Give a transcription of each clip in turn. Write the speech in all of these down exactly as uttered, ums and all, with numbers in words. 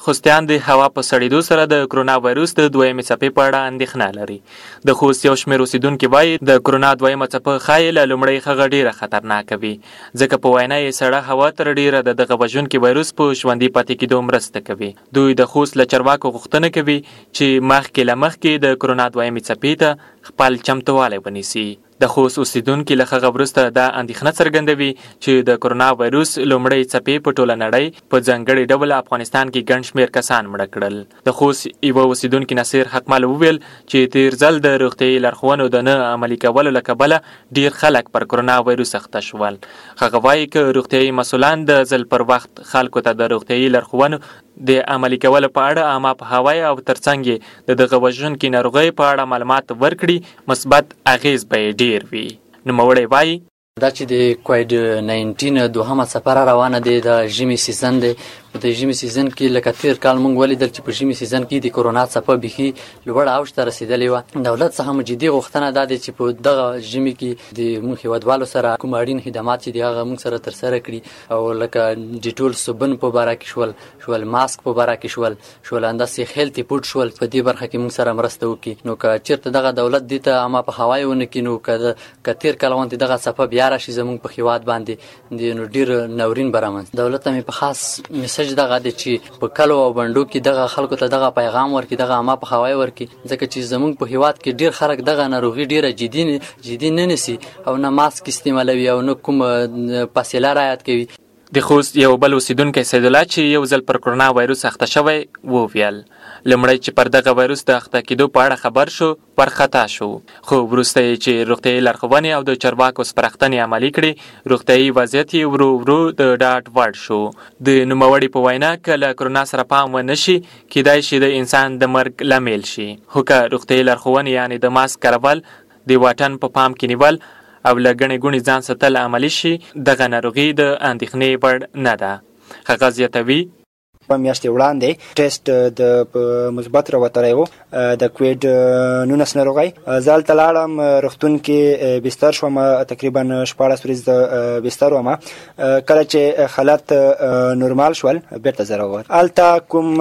خوستیان د هوا په سړېدو سره د کرونا وایروس د دویمې څپې په اړه اندېښنه لري. د خوست یو شمېر اوسېدونکي وایي د کرونا دویمه څپه ښایي له لومړۍ هغه ډېره خطرناکه وي، ځکه په وینا یې سړه هوا تر ډېره د دغه وژونکي وایروس په ژوندي پاتې کېدو مرسته کوي. دوی د خوست له چارواکو غوښتنه کوي چې مخکې له مخکې د کرونا دویمې څپې ته خپل چمتووالی ونیسي. د خوست اوسېدونکي له هغه وروسته دا اندېښنه څرګندوي چې د کرونا وایروس لومړۍ څپې په ټوله نړۍ په ځانګړي ډول افغانستان کې ګڼ شمېر کسان مړه کړل. د خوست یوه اوسېدونکي نصیر حقمل وویل چې تېر ځل د روغتیایي لارښوونو د نه عملي کولو له کبله ډېر خلک پر کرونا وایروس اخته شول. هغه وایي که روغتیایي مسؤلان د ځل پر وخت خلکو ته د روغتیایي لارښوونو د عملي کولو په اړه عامه پوهاوی او ترڅنګ یې د دغه وژونکي ناروغۍ په اړه معلومات ورکړي، مثبت اغېز به یې ډېر وي. نوموړی وایي دا چې د کوویډ ناینټین دوهمه څپه را روانه دی، د ژمي سیزن دی. د ژمي سیزن کې لکه تېر کال موږ ولیدل چې په ژمي سیزن کې د کرونا څپه بیخي لوړ اوج ته رسېدلې وه. دولت څخه مو جدي غوښتنه دا دی چې په دغه ژمي کې د موږ هېوادوالو سره کوم اړین خدمات چې دي هغه موږ سره ترسره کړي، او لکه ډیټول صابون په باره کې شول شول ماسک په باره کې شول شول انداسې هیلتي فوډ شول، په دې برخه کې موږ سره مرسته وکړي. نو که چېرته دغه دولت دې ته عامه پوهاوی ونه کړي، نو که تېر کال غوندې دغه څپه بیا راشي زموږ په هېواد باندې، نو ډېر ناورین به رامنځته. دولت ته مې په خاص میسج دغه دی چې په کلو او بنډو کې دغه خلکو ته دغه پیغام ورکړي، دغه عامه پوهاوی ورکړي، ځکه چې زموږ په هېواد کې ډېر خلک دغه ناروغي ډېره جدي جدي نه نیسي او نه ماسک استعمالوي او نه کوم فاصله رعایت کوي. د خوست یو بل اوسېدونکی سیدالله چې یو ځل پر کرونا وایروس اخته شوی وویل لومړی چې پر دغه وایروس د اخته کېدو په اړه خبر شو وارخطا شو، خو وروسته یې چې روغتیایي لارښوونې او د چارواکو سپارښتنې عملي کړې، روغتیایي وضعیت یې ورو ورو د ډاډ وړ شو. د نوموړي په وینا که له کرونا سره پام ونه شي کیدای شي د انسان د مرګ لامل شي، خو که روغتیایي لارښوونې یعنې د ماسک کارول، د واټن په پام کې نیول او له ګڼې ګوڼې ځان ساتل عملي شي، دغه ناروغي د اندېښنې وړ نه ده. هغه زیاتوي په میاشتې وړاندې ټیسټ د مثبت راوتلی و د کوویډ نولس ناروغۍ. زه هلته لاړم، روغتون کې بستر شوم، تقریبا شپاړس ورځې د بستر وم. کله چې حالت نورمال شول بېرته زه راووت. هلته کوم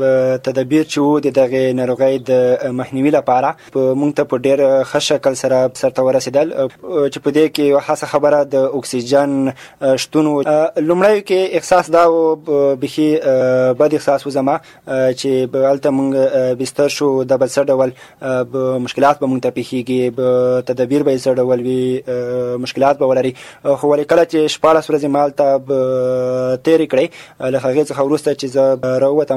تدابیر چې وو د دغې ناروغۍ د مخنیوي لپاره موږ ته په ډېر ښه شکل سره سرته ورسېدل، چې په دې کې یوه خاصه خبره د اکسیجن شتون و. لومړیو کې احساس دا و بیخي بد احساس و زما چې هلته موږ بستر شو، دا به څه ډول مشکلات به موږ ته پیښیږي، به تدابیر به یې څه ډول وي، مشکلات به ولري. خو ولې کله چې شپاړس ورځې ما هلته تېرې کړې، له هغې څخه وروسته چې زه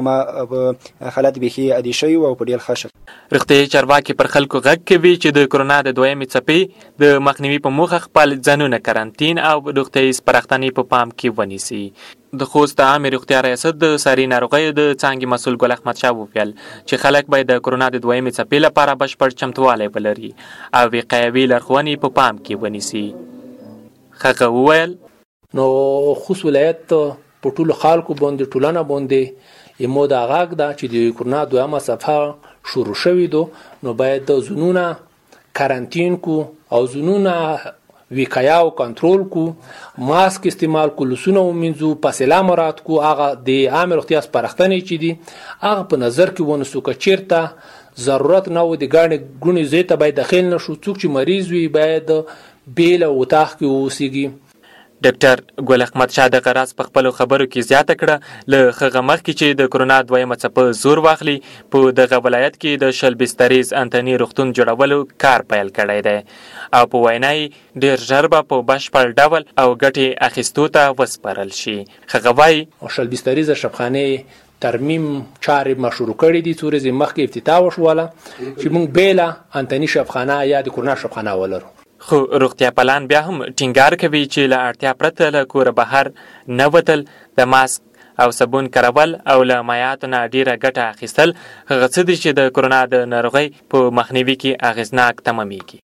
راووتم حالت بیخي عادي شوی و او په ډېر ښه شکل. روغتیایي چارواکي پر خلکو غږ کوي چې د کرونا د دویمې څپې د مخنیوي په موخه خپل ځانونه کرنټین او روغتیایي سپارښتنې په پام کې ونیسي. د خوست د عامې روغتیا ریاست د ساري ناروغیو د څانګې مسؤل ګل احمد شاه وویل چې خلک باید د کرونا د دویمې څپې لپاره بشپړ چمتووالی ولري او وقایوي لارښوونې په پام کې ونیسي. هغه وویل نو خوست ولایت په ټولو خلکو باندې ټولنه باندې یمو دا غږ ده چې د کرونا دویمه څپه شروع شوې ده، نو باید د ځانونه کرنټین کو او ځانونه وقایه او کنټرول کو، ماسک استعمال کو، لاسونه ومینځو، فاصله مراعات کو، هغه د عامې روغتیا سپارښتنې چې دي هغه په نظر کې ونیسو. که چېرته ضرورت نه و د ګڼې ګوڼې ځای ته باید داخل نه شو. څوک چې مریض وي باید بېله اتاق کې واوسېږي. ډاکټر ګل احمد شاه دغه راز په خپلو خبرو کې زیاته کړه. له هغه مخکې چې د کرونا دویمه څپه زور واخلي، په دغه ولایت کې د شل بستریز انتني روغتون جوړولو کار پیل کړی دی او په وینا یې ډېر ژر به په بشپړ ډول او ګټې اخیستو ته وسپارل شي. هغه وایي شل بستریزه شفخانې ترمیم چارې ما شروع کړي دي، څو ورځې مخکې افتتاح وشوله چې موږ بېله انتني شفخانه یا د کرونا شفخانه ولرو. خو روغتیا پالان بیا هم ټینګار کوي چې له اړتیا پرته له کوره بهر نه وتل، د ماسک او صابون کارول او له مایعاتو نه ډېره ګټه اخیستل هغه څه دي چې د کرونا د ناروغۍ په مخنیوي کې اغېزناک تمامیږي.